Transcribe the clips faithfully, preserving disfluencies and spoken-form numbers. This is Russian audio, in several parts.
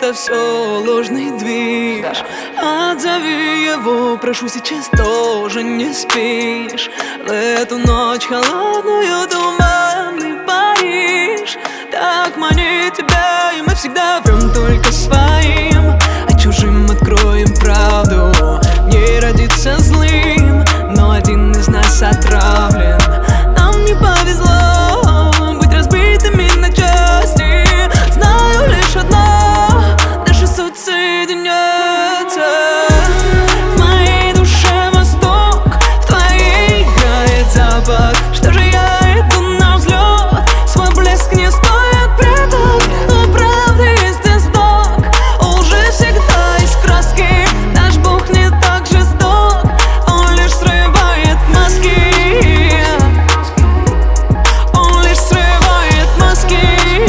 это все ложный движ. Отзови его, прошу, сейчас тоже не спишь. В эту ночь холодную туманный Париж так манит тебя, и мы всегда врем только своим, а чужим откроем правду. Не родиться злым, но один из нас отравлен. Нам не повезло быть разбитыми на части. Знаю лишь одно: наши судьбы соединятся. В моей душе восток, в твоей играет запад. Что же я иду на взлет, свой блеск не стоит прятать. Но правда есть исток, у лжи всегда есть краски. Наш Бог не так жесток, он лишь срывает маски. Он лишь срывает маски.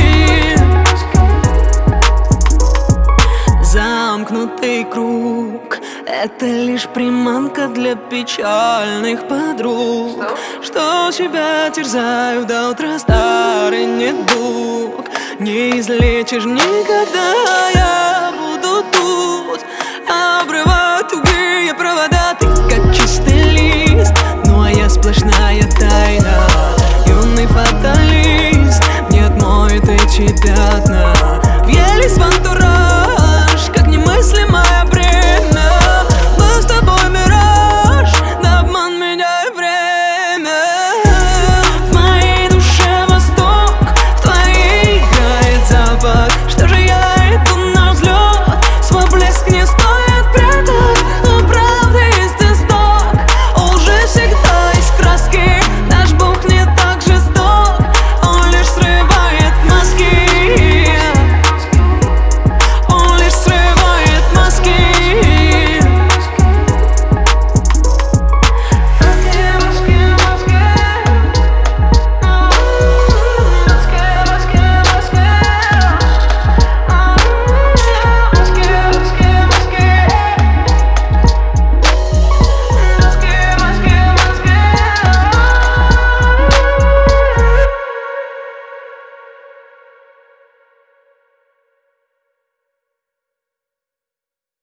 Замкнутый круг — это лишь приманка для печальных подруг, что себя терзают до утра старый недуг. Не излечишь никогда, я